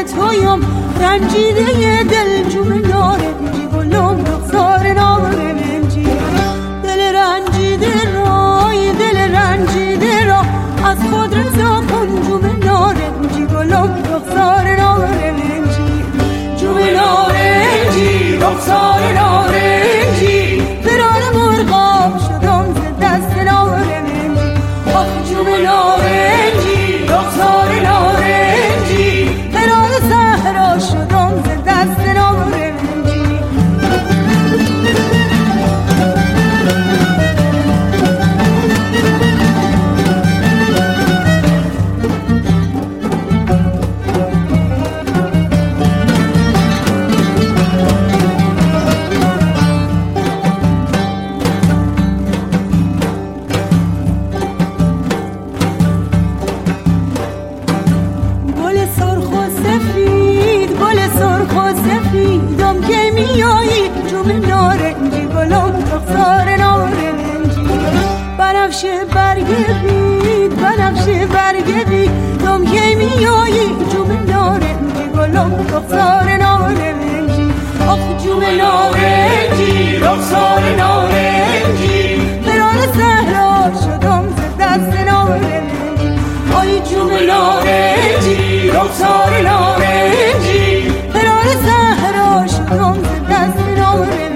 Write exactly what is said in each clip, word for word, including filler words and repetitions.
تویم رنجیده دل جون نارنجی گلم رخسار نارنجی دل رنجیده رای دل رنجیده را از خود رضا کن جون نارنجی گلم رخسار نارنجی جون نارنجی رخسار نارنجی فرار مرغاب شدم ز دست نارنجی آخ جون نارنجی رخسار نارنجی فرار صحرا شدم ز دست نارنجی دیدم که میایی جون نارنجی گلم رخسار نارنجی بنفشه برگ بید بنفشه برگ بید دم که میایی جون نارنجی گلم رخسار نارنجی آخ جون نارنجی رخسار نارنجی فرار صحرا شدم ز دست نارنجی آی جون نارنجی رخسار نارنجی فرار صحرا شدم ز دست نارنجی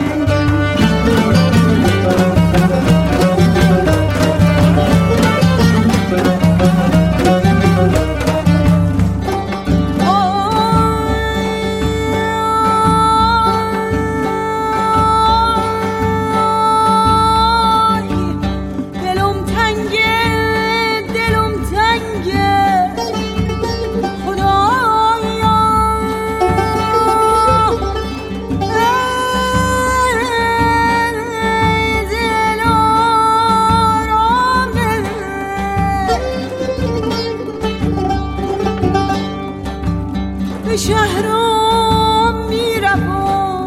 به شهرم میروم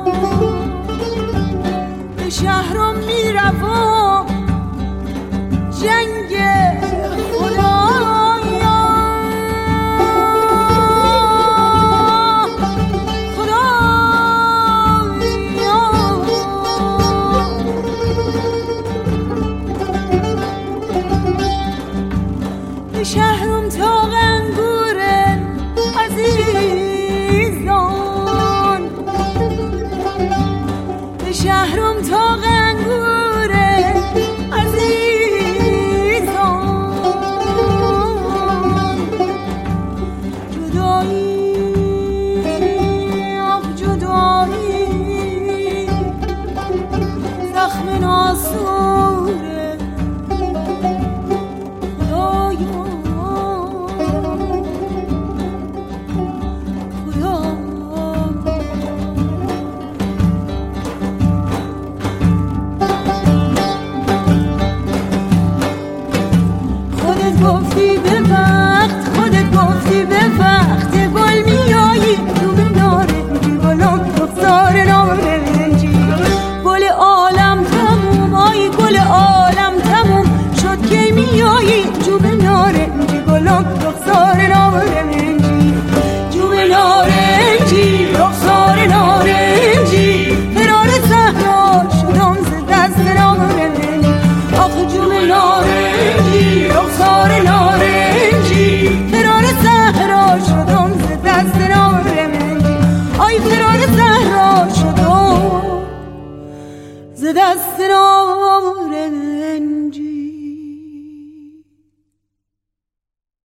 به شهرم میروم جنگ خدایا خدایا به شهرم تا غنگور عزیزان به شهرم تا غنگور عزیزان جدایی آخ جدایی زخم ناسوره گفتی به وقت خودت گفتی به وقت گل میایی جون نارنجی گلم رخسار نارنجی گل عالم تموم آی گل عالم تموم شد که میایی جون نارنجی گلم رخسار